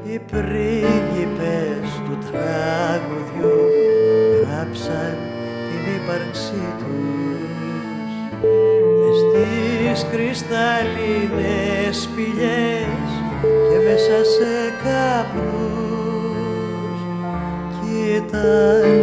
οι πρίγκιπες του τραγουδιού γράψαν την ύπαρξή τους μες στις κρυσταλλίνες σπηλιές και μέσα σε καπνούς. Κοίτα